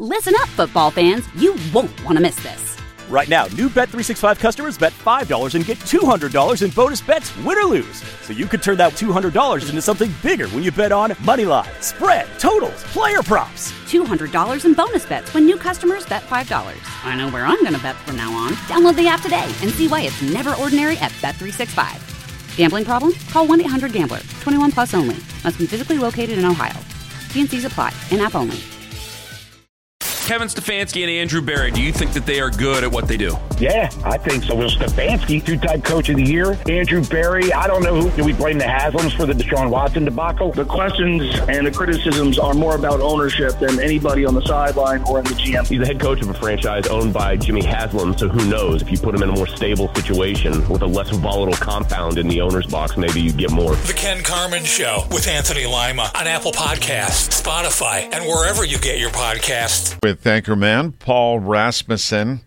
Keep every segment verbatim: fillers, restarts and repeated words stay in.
Listen up, football fans. You won't want to miss this. Right now, new Bet three sixty-five customers bet five dollars and get two hundred dollars in bonus bets, win or lose. So you could turn that two hundred dollars into something bigger when you bet on money line, spread, totals, player props. two hundred dollars in bonus bets when new customers bet five dollars. I know where I'm going to bet from now on. Download the app today and see why it's never ordinary at Bet three sixty-five. Gambling problem? Call one eight hundred gambler. twenty-one plus only. Must be physically located in Ohio. T and C's apply. In-app only. Kevin Stefanski and Andrew Berry, do you think that they are good at what they do? Yeah, I think so. Well, Stefanski, two-time coach of the year. Andrew Berry, I don't know who. Do we blame the Haslams for the Deshaun Watson debacle? The questions and the criticisms are more about ownership than anybody on the sideline or in the G M. He's the head coach of a franchise owned by Jimmy Haslam, so who knows? If you put him in a more stable situation with a less volatile compound in the owner's box, maybe you get more. The Ken Carman Show with Anthony Lima on Apple Podcasts, Spotify, and wherever you get your podcasts. With anchorman Paul Rasmussen.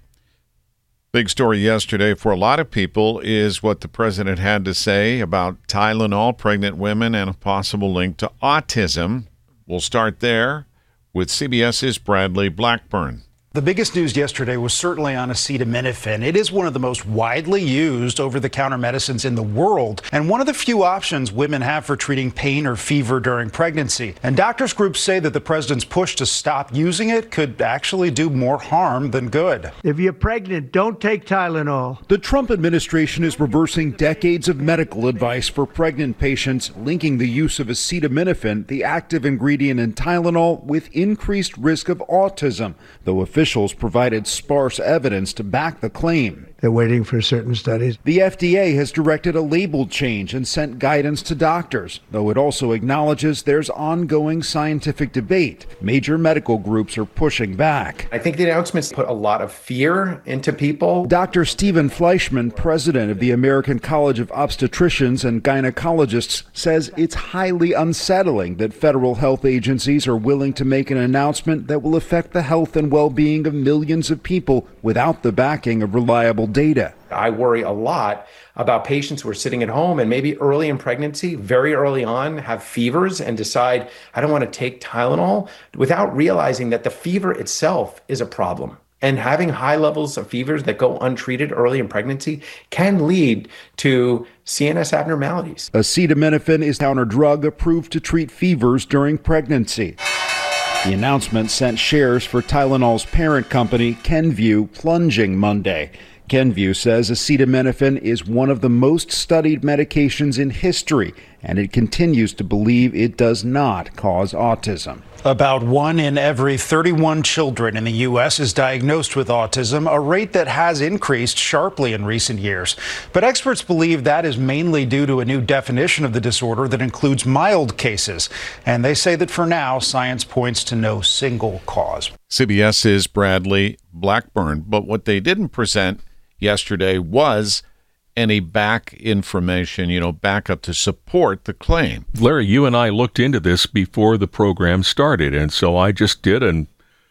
Big story yesterday for a lot of people is what the president had to say about Tylenol, pregnant women, and a possible link to autism. We'll start there with CBS's Bradley Blackburn. The biggest news yesterday was certainly on acetaminophen. It is one of the most widely used over-the-counter medicines in the world and one of the few options women have for treating pain or fever during pregnancy. And doctors' groups say that the president's push to stop using it could actually do more harm than good. If you're pregnant, don't take Tylenol. The Trump administration is reversing decades of medical advice for pregnant patients, linking the use of acetaminophen, the active ingredient in Tylenol, with increased risk of autism, though officials Officials provided sparse evidence to back the claim. They're waiting for certain studies. The F D A has directed a label change and sent guidance to doctors, though it also acknowledges there's ongoing scientific debate. Major medical groups are pushing back. I think the announcements put a lot of fear into people. Doctor Stephen Fleischman, president of the American College of Obstetricians and Gynecologists, says it's highly unsettling that federal health agencies are willing to make an announcement that will affect the health and well-being of millions of people without the backing of reliable data. I worry a lot about patients who are sitting at home and maybe early in pregnancy, very early on, have fevers and decide, I don't want to take Tylenol, without realizing that the fever itself is a problem. And having high levels of fevers that go untreated early in pregnancy can lead to C N S abnormalities. Acetaminophen is a counter drug approved to treat fevers during pregnancy. The announcement sent shares for Tylenol's parent company, Kenvue, plunging Monday. Kenvue says acetaminophen is one of the most studied medications in history, and it continues to believe it does not cause autism. About one in every thirty-one children in the U S is diagnosed with autism, a rate that has increased sharply in recent years. But experts believe that is mainly due to a new definition of the disorder that includes mild cases. And they say that for now, science points to no single cause. CBS's Bradley Blackburn. But what they didn't present yesterday was any back information, you know, backup to support the claim. Larry, you and I looked into this before the program started, and so I just did an,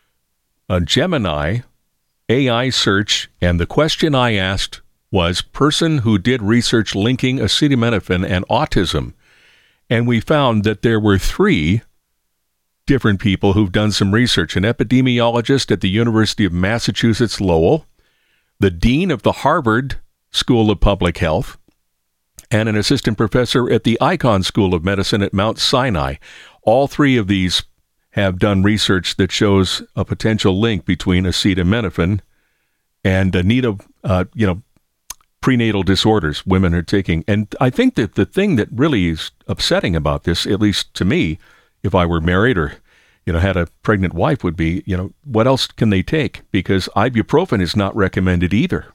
a Gemini A I search, and the question I asked was person who did research linking acetaminophen and autism, and we found that there were three different people who've done some research, an epidemiologist at the University of Massachusetts Lowell, the dean of the Harvard School of Public Health, and an assistant professor at the Icahn School of Medicine at Mount Sinai. All three of these have done research that shows a potential link between acetaminophen and uh, uh, you know, prenatal disorders women are taking. And I think that the thing that really is upsetting about this, at least to me, if I were married or you know, had a pregnant wife, would be, you know, what else can they take? Because ibuprofen is not recommended either.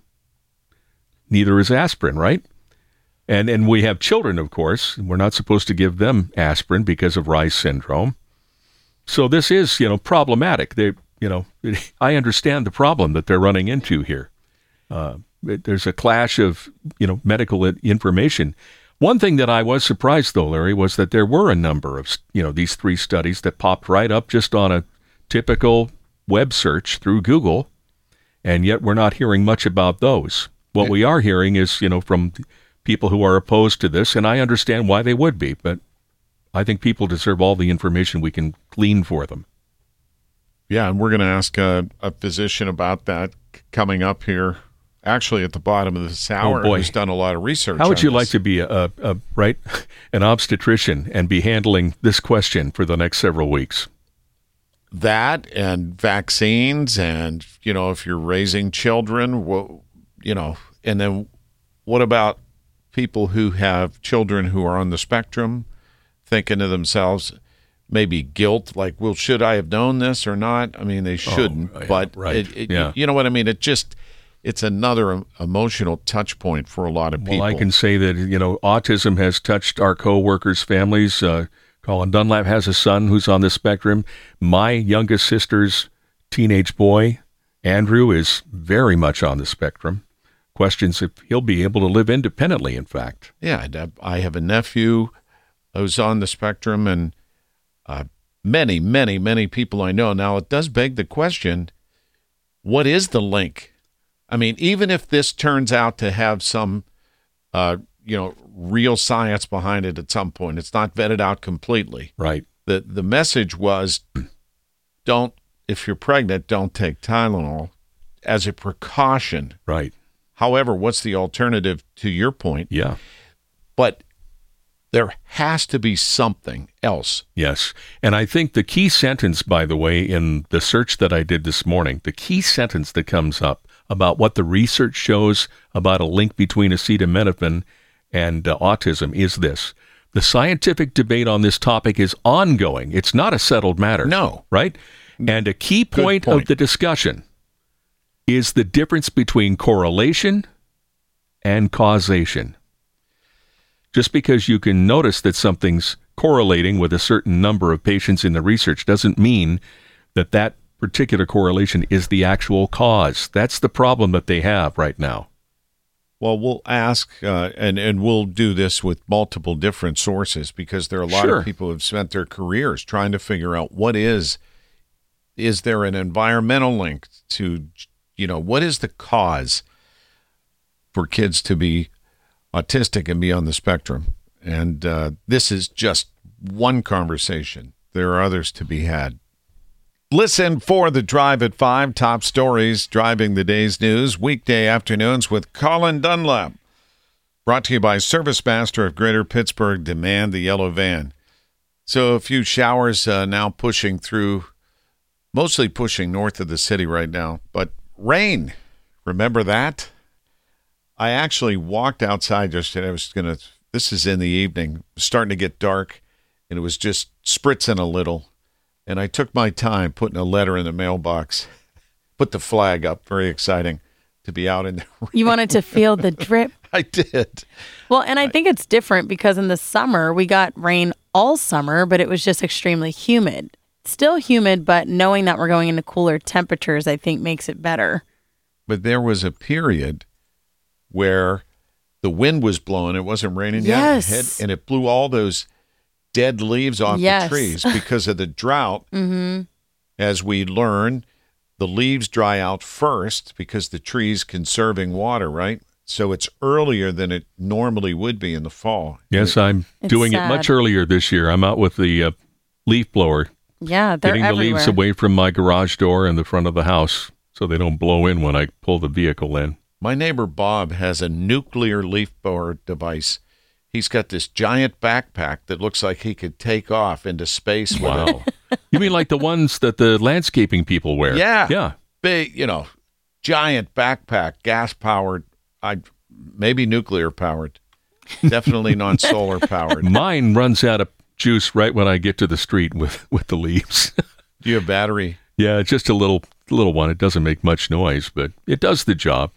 Neither is aspirin, right? And and we have children, of course. We're not supposed to give them aspirin because of Reye's syndrome. So this is, you know, problematic. They, you know, I understand the problem that they're running into here. Uh, there's a clash of, you know, medical information. One thing that I was surprised, though, Larry, was that there were a number of, you know, these three studies that popped right up just on a typical web search through Google, and yet we're not hearing much about those. What we are hearing is, you know, from people who are opposed to this, and I understand why they would be, but I think people deserve all the information we can glean for them. Yeah, and we're going to ask a, a physician about that c- coming up here, actually at the bottom of this hour, Oh, boy. who's done a lot of research. How would on you this. like to be a, a, a right an obstetrician and be handling this question for the next several weeks? That and vaccines, and, you know, if you're raising children, well, you know, and then what about people who have children who are on the spectrum, thinking to themselves, maybe guilt, like, well, should I have known this or not? I mean, they shouldn't, Oh, yeah, but right. it, it, Yeah. you know what I mean? It just, it's another em- emotional touch point for a lot of people. Well, I can say that, you know, autism has touched our co-workers' families. Uh, Colin Dunlap has a son who's on the spectrum. My youngest sister's teenage boy, Andrew, is very much on the spectrum. Questions if he'll be able to live independently, in fact. Yeah, and, uh, I have a nephew who's on the spectrum, and uh, many, many, many people I know. Now, it does beg the question, what is the link? I mean, even if this turns out to have some, uh, you know, real science behind it at some point, it's not vetted out completely. Right. The, the message was, don't, if you're pregnant, don't take Tylenol as a precaution. Right. However, what's the alternative to your point? Yeah. But there has to be something else. Yes. And I think the key sentence, by the way, in the search that I did this morning, the key sentence that comes up about what the research shows about a link between acetaminophen and uh, autism is this. The scientific debate on this topic is ongoing. It's not a settled matter. No. Right? And a key point, point. of the discussion is the difference between correlation and causation. Just because you can notice that something's correlating with a certain number of patients in the research doesn't mean that that particular correlation is the actual cause. That's the problem that they have right now. Well, we'll ask, uh, and, and we'll do this with multiple different sources, because there are a lot Sure. of people who have spent their careers trying to figure out what is, is there an environmental link to, you know, what is the cause for kids to be autistic and be on the spectrum? And uh, this is just one conversation. There are others to be had. Listen for the Drive at five, top stories driving the day's news, weekday afternoons with Colin Dunlap. Brought to you by ServiceMaster of Greater Pittsburgh. Demand the yellow van. So a few showers uh, now pushing through, mostly pushing north of the city right now. But rain, remember that? I actually walked outside yesterday. I was going to, this is in the evening, it was starting to get dark, and it was just spritzing a little. And I took my time putting a letter in the mailbox, put the flag up. Very exciting to be out in the rain. You wanted to feel the drip. I did. Well, and I think it's different because in the summer, we got rain all summer, but it was just extremely humid. Still humid, but knowing that we're going into cooler temperatures, I think makes it better. But there was a period where the wind was blowing. It wasn't raining yet. Yes. It had, and it blew all those dead leaves off Yes. the trees because of the drought. Mm-hmm. As we learn, the leaves dry out first because the tree's conserving water, right? So it's earlier than it normally would be in the fall. Yes, I'm It's doing sad. it much earlier this year. I'm out with the uh, leaf blower, Yeah, they're getting the everywhere. leaves away from my garage door and the front of the house so they don't blow in when I pull the vehicle in. My neighbor Bob has a nuclear leaf blower device. He's got this giant backpack that looks like he could take off into space with Wow. it. You mean like the ones that the landscaping people wear? Yeah. Yeah. Big, you know, giant backpack, gas powered, I maybe nuclear powered. Definitely not solar powered. Mine runs out of juice right when I get to the street with, with the leaves. Do you have battery? Yeah, just a little little one. It doesn't make much noise, but it does the job.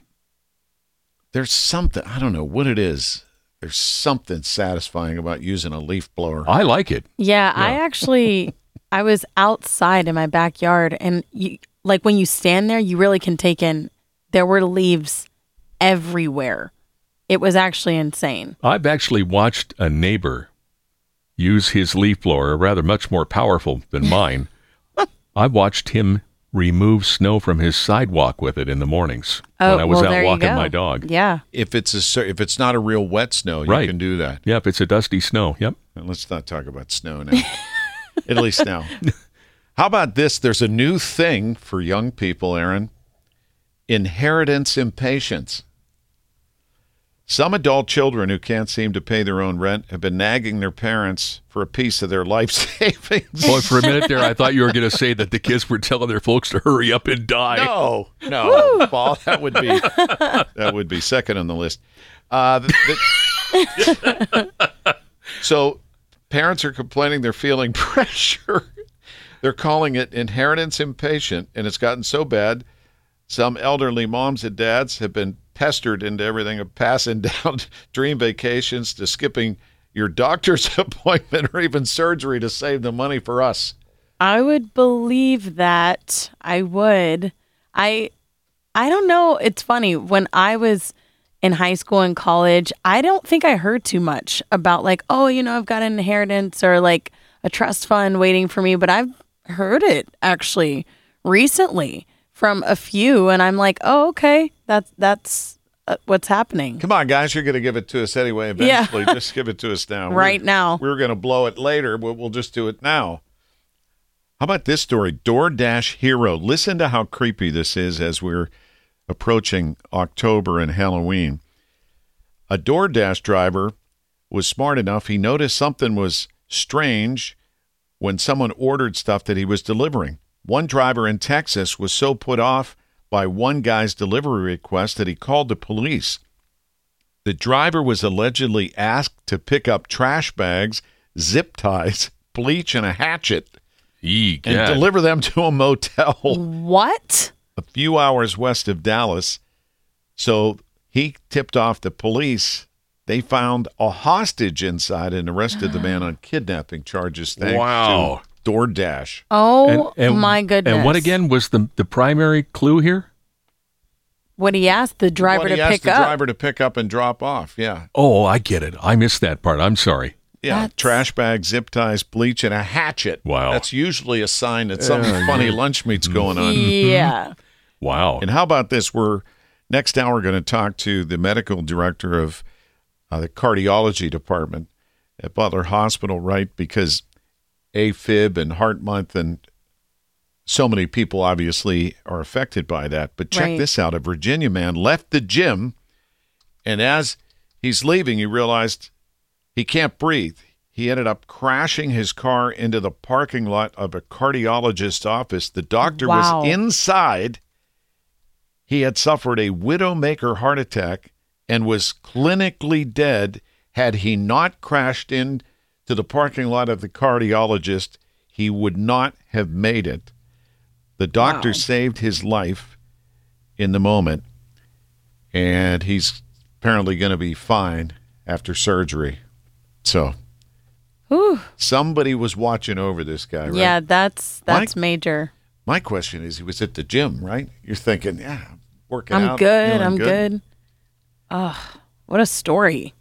There's something, I don't know what it is. There's something satisfying about using a leaf blower. I like it. Yeah, I actually, I was outside in my backyard, and you, like when you stand there, you really can take in, there were leaves everywhere. It was actually insane. I've actually watched a neighbor use his leaf blower, rather much more powerful than mine. I watched him remove snow from his sidewalk with it in the mornings Oh, when I was well, out there you walking go. my dog. Yeah. If it's a cer- if it's not a real wet snow, you Right. can do that. Yeah, if it's a dusty snow. Yep. And let's not talk about snow now. At least now. How about this? There's a new thing for young people, Aaron. Inheritance impatience. Some adult children who can't seem to pay their own rent have been nagging their parents for a piece of their life savings. Boy, for a minute there, I thought you were going to say that the kids were telling their folks to hurry up and die. No, no, Paul, that would be that would be second on the list. Uh, the, the, so parents are complaining they're feeling pressure. They're calling it inheritance impatient, and it's gotten so bad, some elderly moms and dads have been pestered into everything of passing down dream vacations to skipping your doctor's appointment or even surgery to save the money for us. I would believe that. I would. I I don't know. It's funny. When I was in high school and college, I don't think I heard too much about like, oh, you know, I've got an inheritance or like a trust fund waiting for me. But I've heard it actually recently from a few, and I'm like, oh, okay, that's that's uh, what's happening. Come on, guys, you're going to give it to us anyway. Eventually, yeah. Just give it to us now. right we're, now. We're going to blow it later, but we'll just do it now. How about this story? DoorDash hero. Listen to how creepy this is as we're approaching October and Halloween. A DoorDash driver was smart enough. He noticed something was strange when someone ordered stuff that he was delivering. One driver in Texas was so put off by one guy's delivery request that he called the police. The driver was allegedly asked to pick up trash bags, zip ties, bleach, and a hatchet Eek, and yeah. deliver them to a motel. What? A few hours west of Dallas. So he tipped off the police. They found a hostage inside and arrested the man on kidnapping charges. Thanks Wow. to DoorDash. Oh, And- and- my goodness. And what again was the, the primary clue here? What he asked the driver What to he asked pick the up. driver to pick up and drop off. Yeah. Oh, I get it. I missed that part. I'm sorry. Yeah. That's- Trash bag, zip ties, bleach, and a hatchet. Wow. That's usually a sign that some Yeah, funny yeah. lunch meat's going on. Yeah. Wow. And how about this? We're next hour going to talk to the medical director of uh, the cardiology department at Butler Hospital, right? Because AFib and Heart Month and so many people obviously are affected by that. But check Right. this out. A Virginia man left the gym, and as he's leaving, he realized he can't breathe. He ended up crashing his car into the parking lot of a cardiologist's office. The doctor Wow. was inside. He had suffered a widowmaker heart attack and was clinically dead. Had he not crashed into the parking lot of the cardiologist, he would not have made it. The doctor Wow. saved his life in the moment, and he's apparently going to be fine after surgery. So Whew. somebody was watching over this guy, right? Yeah, that's that's Mike? major. My question is, he was at the gym, right? You're thinking, yeah, working I'm out. good. feeling I'm good. Ugh, what a story.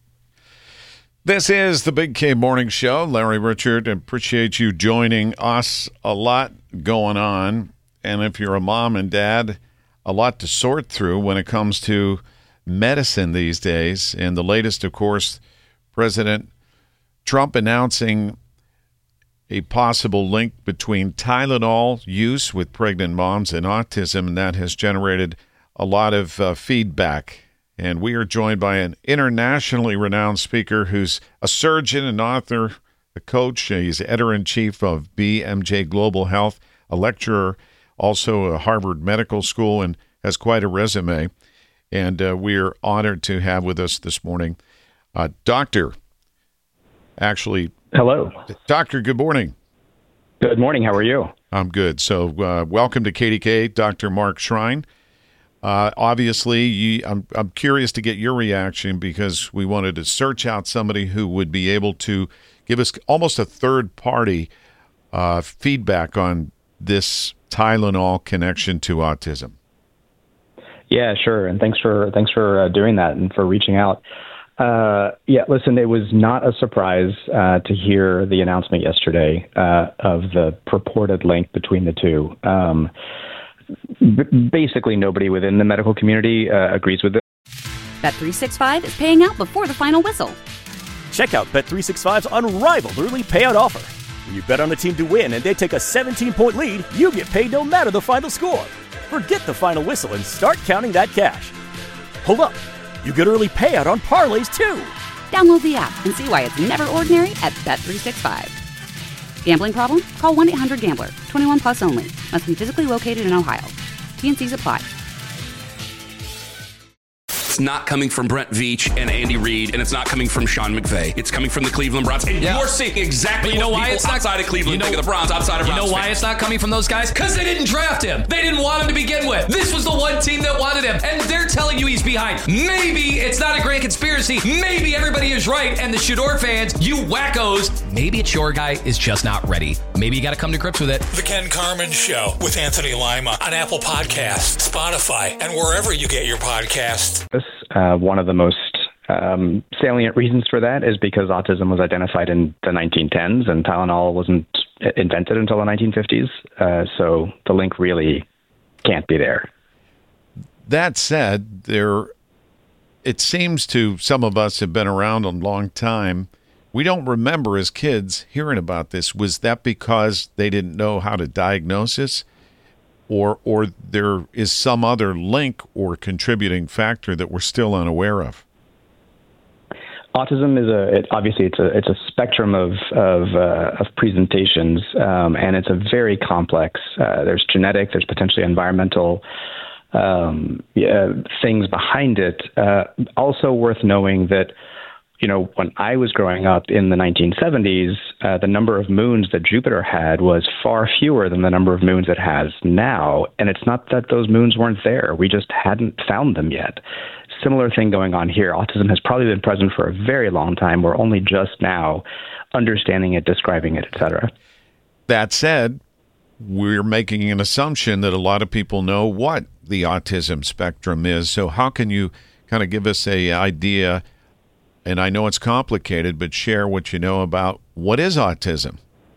This is the Big K Morning Show. Larry Richard, appreciate you joining us. A lot going on. And if you're a mom and dad, a lot to sort through when it comes to medicine these days. And the latest, of course, President Trump announcing a possible link between Tylenol use with pregnant moms and autism, and that has generated a lot of uh, feedback. And we are joined by an internationally renowned speaker who's a surgeon, an author, a coach. He's editor-in-chief of B M J Global Health, a lecturer, also at Harvard Medical School, and has quite a resume. And uh, we are honored to have with us this morning uh, Doctor Actually, hello. Doctor, good morning. Good morning. How are you? I'm good. So uh, welcome to K D K, Doctor Mark Shrine. Uh, obviously, you, I'm, I'm curious to get your reaction because we wanted to search out somebody who would be able to give us almost a third-party uh, feedback on this Tylenol connection to autism. Yeah, sure. And thanks for thanks for uh, doing that and for reaching out. Uh, yeah, listen, it was not a surprise uh, to hear the announcement yesterday uh, of the purported link between the two. Um, b- basically, nobody within the medical community uh, agrees with this. Bet three sixty-five is paying out before the final whistle. Check out Bet three sixty-five's unrivaled early payout offer. When you bet on a team to win and they take a seventeen-point lead, you get paid no matter the final score. Forget the final whistle and start counting that cash. Hold up. You get early payout on parlays, too. Download the app and see why it's never ordinary at Bet three sixty-five. Gambling problem? Call one eight hundred gambler. twenty-one plus only. Must be physically located in Ohio. T N Cs apply. It's not coming from Brent Veach and Andy Reid, and it's not coming from Sean McVay. It's coming from the Cleveland Browns. And yeah. you're seeing exactly but you know what why people it's not, outside of Cleveland you know, think of the Browns, outside of You Browns know why fans. it's not coming from those guys? Because they didn't draft him. They didn't want him to begin with. This was the one team that wanted him, and they're telling you he's behind. Maybe it's not a grand conspiracy. Maybe everybody is right, and the Shador fans, you wackos, maybe it's your guy is just not ready. Maybe you got to come to grips with it. The Ken Carman Show with Anthony Lima on Apple Podcasts, Spotify, and wherever you get your podcasts. This, uh, one of the most um, salient reasons for that is because autism was identified in the nineteen tens and Tylenol wasn't invented until the nineteen fifties. Uh, so the link really can't be there. That said, there, it seems to some of us have been around a long time. We don't remember as kids hearing about this. Was that because they didn't know how to diagnose this? Or, or there is some other link or contributing factor that we're still unaware of? Autism is a it, obviously it's a it's a spectrum of of, uh, of presentations, um, and it's a very complex. Uh, there's genetic, there's potentially environmental um, yeah, things behind it. Uh, also worth knowing that, you know, when I was growing up in the nineteen seventies, uh, the number of moons that Jupiter had was far fewer than the number of moons it has now. And it's not that those moons weren't there. We just hadn't found them yet. Similar thing going on here. Autism has probably been present for a very long time. We're only just now understanding it, describing it, et cetera. That said, we're making an assumption that a lot of people know what the autism spectrum is. So how can you kind of give us an idea? And I know it's complicated, but share what you know about what is autism.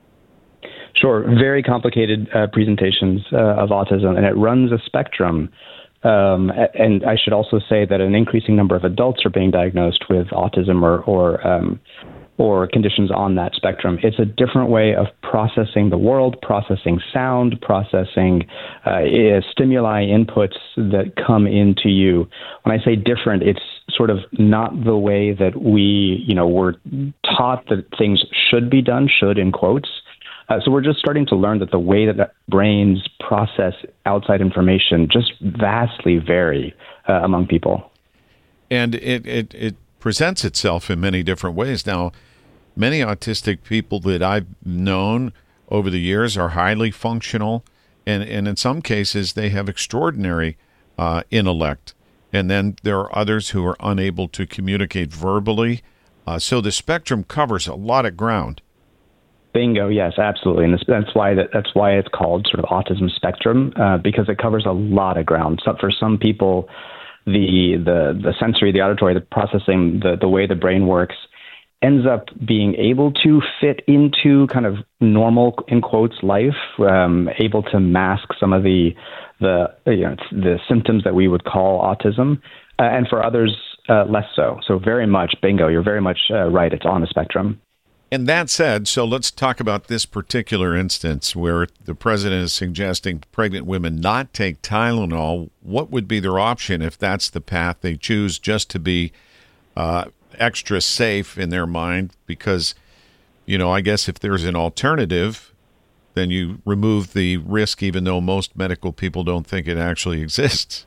Sure. Very complicated uh, presentations uh, of autism, and it runs a spectrum. Um, and I should also say that an increasing number of adults are being diagnosed with autism or or, um, or conditions on that spectrum. It's a different way of processing the world, processing sound, processing uh, stimuli, inputs that come into you. When I say different, it's sort of not the way that we, you know, were taught that things should be done, should in quotes. Uh, so we're just starting to learn that the way that brains process outside information just vastly vary uh, among people. And it, it, it presents itself in many different ways. Now, many autistic people that I've known over the years are highly functional, and, and in some cases they have extraordinary uh, intellect. And then there are others who are unable to communicate verbally. Uh, so the spectrum covers a lot of ground. Bingo. Yes, absolutely. And that's why that, that's why it's called sort of autism spectrum, uh, because it covers a lot of ground. So for some people, the the the sensory, the auditory, the processing, the, the way the brain works ends up being able to fit into kind of normal, in quotes, life, um, able to mask some of the the you know the symptoms that we would call autism, uh, and for others uh, less so. So very much, bingo, you're very much uh, right. It's on the spectrum. And that said, so let's talk about this particular instance where the president is suggesting pregnant women not take Tylenol. What would be their option if that's the path they choose, just to be uh, extra safe in their mind? Because, you know, I guess if there's an alternative, then you remove the risk, even though most medical people don't think it actually exists.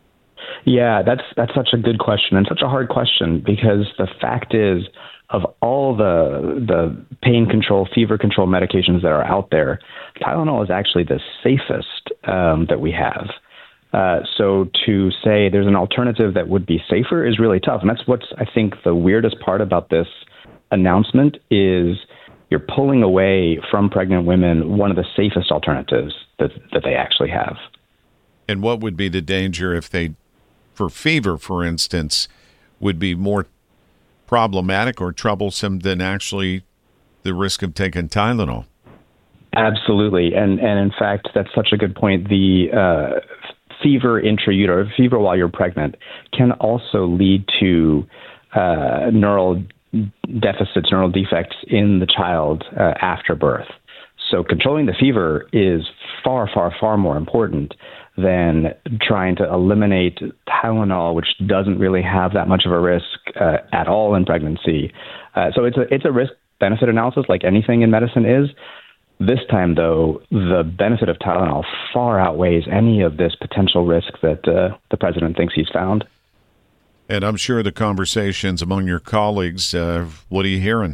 Yeah, that's that's such a good question and such a hard question, because the fact is, of all the the pain control, fever control medications that are out there, Tylenol is actually the safest um, that we have. Uh, so to say there's an alternative that would be safer is really tough. And that's what's, I think, the weirdest part about this announcement is you're pulling away from pregnant women one of the safest alternatives that, that they actually have. And what would be the danger if they, for fever, for instance, would be more problematic or troublesome than actually the risk of taking Tylenol? Absolutely. And and in fact, that's such a good point. The uh, fever intrauterine, fever while you're pregnant, can also lead to uh, neural deficits, neural defects in the child uh, after birth. So controlling the fever is far, far, far more important than trying to eliminate Tylenol, which doesn't really have that much of a risk uh, at all in pregnancy. Uh, so it's a it's a risk-benefit analysis like anything in medicine is. This time, though, the benefit of Tylenol far outweighs any of this potential risk that uh, the president thinks he's found. And I'm sure the conversations among your colleagues, uh, what are you hearing?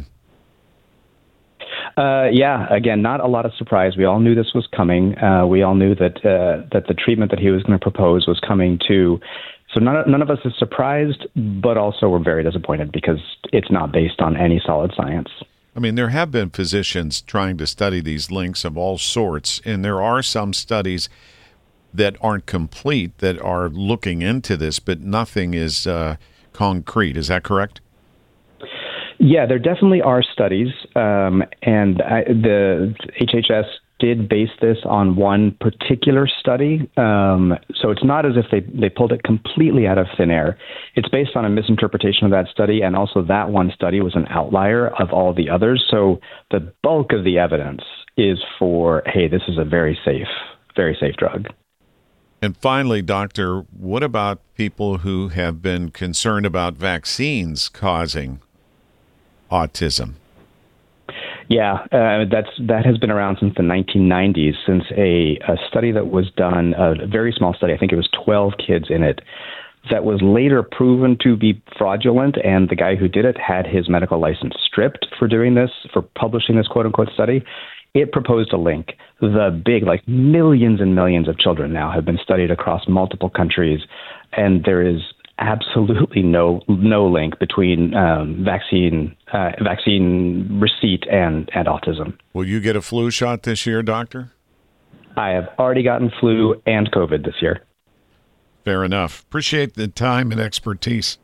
Uh, yeah, again, not a lot of surprise. We all knew this was coming. Uh, we all knew that uh, that the treatment that he was going to propose was coming too. So none, none of us is surprised, but also we're very disappointed because it's not based on any solid science. I mean, there have been physicians trying to study these links of all sorts, and there are some studies that aren't complete that are looking into this, but nothing is uh, concrete. Is that correct? Yeah, there definitely are studies, um, and I, the H H S did base this on one particular study. Um, so it's not as if they, they pulled it completely out of thin air. It's based on a misinterpretation of that study, and also that one study was an outlier of all the others. So the bulk of the evidence is for, hey, this is a very safe, very safe drug. And finally, doctor, what about people who have been concerned about vaccines causing autism? Yeah, uh, that's that has been around since the nineteen nineties, since a, a study that was done, a very small study, I think it was twelve kids in it, that was later proven to be fraudulent, and the guy who did it had his medical license stripped for doing this, for publishing this quote-unquote study. It proposed a link. The big, like millions and millions of children now have been studied across multiple countries, and there is absolutely no no link between um, vaccine uh, vaccine receipt and, and autism. Will you get a flu shot this year, doctor? I have already gotten flu and COVID this year. Fair enough. Appreciate the time and expertise.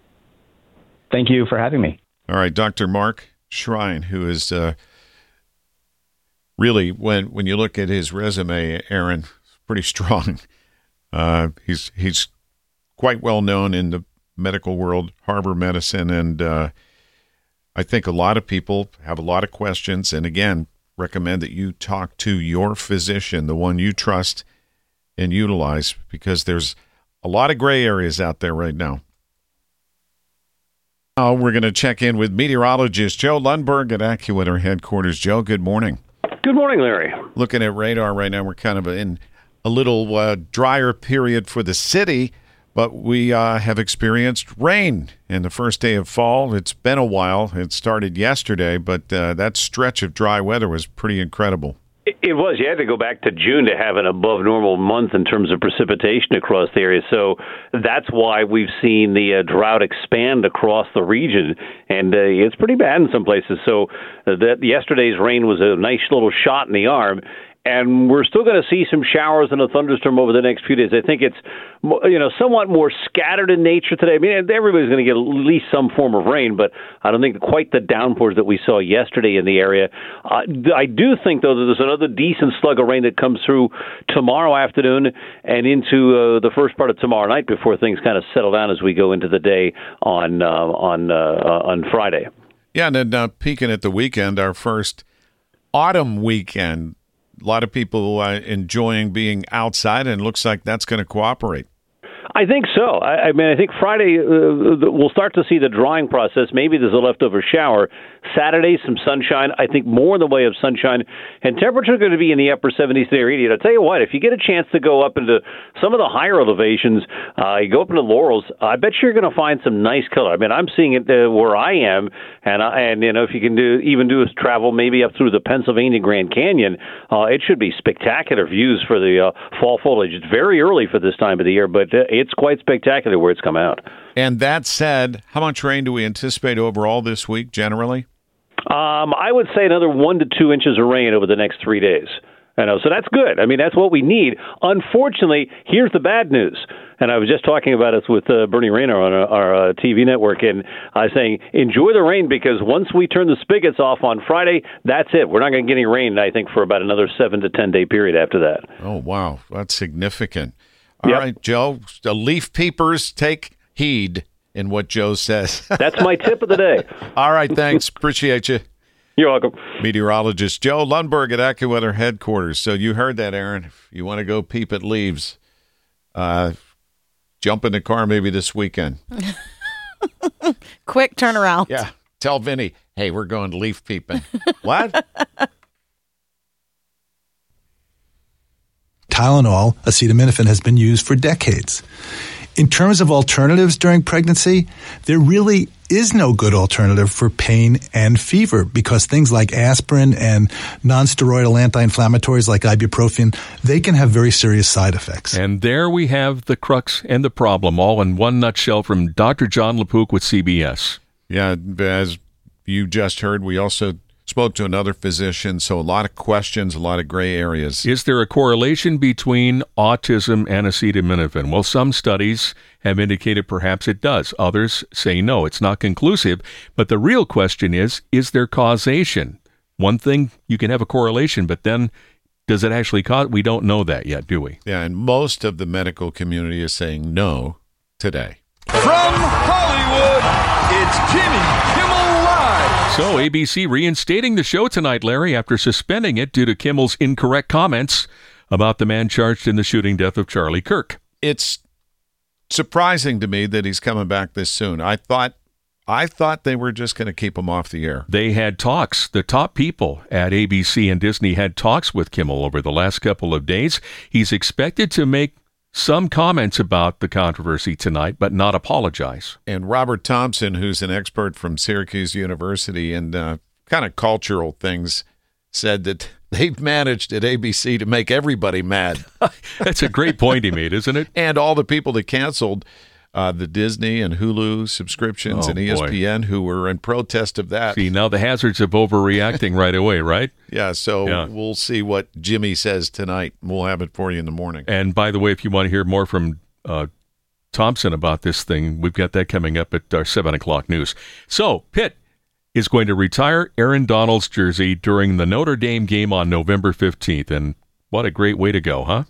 Thank you for having me. All right, Doctor Mark Schrein, who is uh, really, when when you look at his resume, Aaron, pretty strong. Uh, he's he's quite well known in the medical world, Harbor Medicine, and uh, I think a lot of people have a lot of questions. And again, recommend that you talk to your physician, the one you trust and utilize, because there's a lot of gray areas out there right now. Now we're going to check in with meteorologist Joe Lundberg at AccuWeather headquarters. Joe, good morning. Good morning, Larry. Looking at radar right now, we're kind of in a little uh, drier period for the city, but we uh, have experienced rain in the first day of fall. It's been a while. It started yesterday, but uh, that stretch of dry weather was pretty incredible. It was. You had to go back to June to have an above normal month in terms of precipitation across the area. So that's why we've seen the uh, drought expand across the region. And uh, it's pretty bad in some places. So uh, that yesterday's rain was a nice little shot in the arm. And we're still going to see some showers and a thunderstorm over the next few days. I think it's, you know, somewhat more scattered in nature today. I mean, everybody's going to get at least some form of rain, but I don't think quite the downpours that we saw yesterday in the area. Uh, I do think, though, that there's another decent slug of rain that comes through tomorrow afternoon and into uh, the first part of tomorrow night before things kind of settle down as we go into the day on uh, on uh, on Friday. Yeah, and then uh, peaking at the weekend, our first autumn weekend. A lot of people uh, enjoying being outside, and it looks like that's going to cooperate. I think so. I, I mean, I think Friday uh, we'll start to see the drying process. Maybe there's a leftover shower. Saturday, some sunshine. I think more in the way of sunshine. And temperature going to be in the upper seventies there. I'll tell you what, if you get a chance to go up into some of the higher elevations, uh, you go up into Laurels, I bet you're going to find some nice color. I mean, I'm seeing it uh, where I am. And, uh, and you know, if you can do even do travel maybe up through the Pennsylvania Grand Canyon, uh, it should be spectacular views for the uh, fall foliage. It's very early for this time of the year, but uh, it's quite spectacular where it's come out. And that said, how much rain do we anticipate overall this week generally? Um, I would say another one to two inches of rain over the next three days. I know, so that's good. I mean, that's what we need. Unfortunately, here's the bad news. And I was just talking about it with uh, Bernie Rayner on our, our uh, T V network, and I was saying, enjoy the rain, because once we turn the spigots off on Friday, that's it. We're not going to get any rain, I think, for about another seven to ten day period after that. Oh, wow. That's significant. All yep. right, Joe, the leaf peepers, take heed. in what Joe says. That's my tip of the day. All right, thanks. Appreciate you. You're welcome. Meteorologist Joe Lundberg at AccuWeather headquarters. So you heard that, Aaron. If you want to go peep at leaves, uh, jump in the car maybe this weekend. Quick turnaround. Yeah. Tell Vinny, hey, we're going leaf peeping. What? Tylenol, acetaminophen, has been used for decades. In terms of alternatives during pregnancy, there really is no good alternative for pain and fever because things like aspirin and nonsteroidal anti-inflammatories like ibuprofen, they can have very serious side effects. And there we have the crux and the problem all in one nutshell from Doctor John LaPook with C B S. Yeah, as you just heard, we also spoke to another physician, so a lot of questions, a lot of gray areas. Is there a correlation between autism and acetaminophen? Well, some studies have indicated perhaps it does. Others say no, it's not conclusive. But the real question is, is there causation? One thing, you can have a correlation, but then does it actually cause? We don't know that yet, do we? Yeah, and most of the medical community is saying no today. From Hollywood, it's Jimmy Kimmel Live. So A B C reinstating the show tonight, Larry, after suspending it due to Kimmel's incorrect comments about the man charged in the shooting death of Charlie Kirk. It's surprising to me that he's coming back this soon. I thought I thought they were just going to keep him off the air. They had talks. The top people at A B C and Disney had talks with Kimmel over the last couple of days. He's expected to make some comments about the controversy tonight, but not apologize. And Robert Thompson, who's an expert from Syracuse University and uh, kind of cultural things, said that they've managed at A B C to make everybody mad. That's a great point he made, isn't it? And all the people that canceled uh, the Disney and Hulu subscriptions Oh, and E S P N boy. who were in protest of that. See, now the hazards of overreacting right away, right? Yeah, so Yeah. we'll see what Jimmy says tonight. We'll have it for you in the morning. And by the way, if you want to hear more from uh, Thompson about this thing, we've got that coming up at our seven o'clock news. So, Pitt is going to retire Aaron Donald's jersey during the Notre Dame game on November fifteenth. And what a great way to go, huh?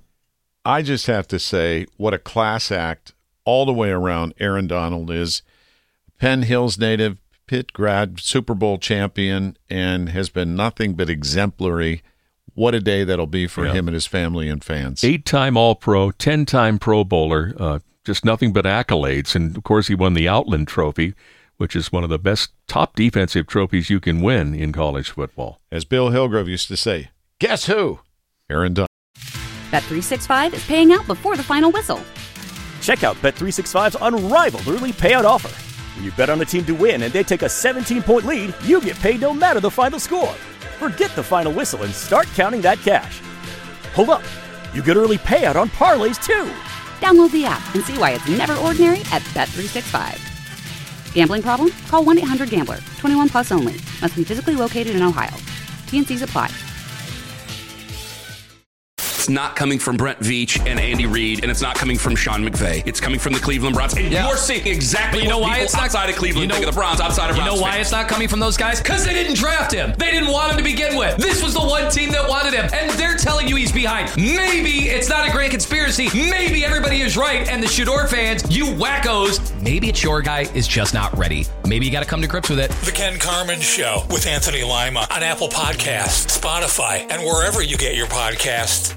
I just have to say, what a class act all the way around Aaron Donald is. Penn Hills native, Pitt grad, Super Bowl champion, and has been nothing but exemplary. What a day that'll be for Yeah. him and his family and fans. Eight-time All-Pro, ten-time Pro Bowler, uh, just nothing but accolades. And, of course, he won the Outland Trophy, which is one of the best top defensive trophies you can win in college football. As Bill Hillgrove used to say, guess who? Aaron Donald. Bet three sixty-five is paying out before the final whistle. Check out Bet three sixty-five's unrivaled early payout offer. When you bet on a team to win and they take a seventeen-point lead, you get paid no matter the final score. Forget the final whistle and start counting that cash. Hold up. You get early payout on parlays, too. Download the app and see why it's never ordinary at Bet three sixty-five. Gambling problem? Call one eight hundred gambler. twenty-one plus only. Must be physically located in Ohio. T N Cs apply. It's not coming from Brent Veach and Andy Reid, and it's not coming from Sean McVay. It's coming from the Cleveland Browns. And Yeah. you're seeing exactly But you know what why people it's not outside of Cleveland you know, think of the Browns, outside of You Browns know why fans. it's not coming from those guys? Because they didn't draft him. They didn't want him to begin with. This was the one team that wanted him, and they're telling you he's behind. Maybe it's not a grand conspiracy. Maybe everybody is right, and the Shador fans, you wackos, maybe it's your guy is just not ready. Maybe you got to come to grips with it. The Ken Carmen Show with Anthony Lima on Apple Podcasts, Spotify, and wherever you get your podcasts.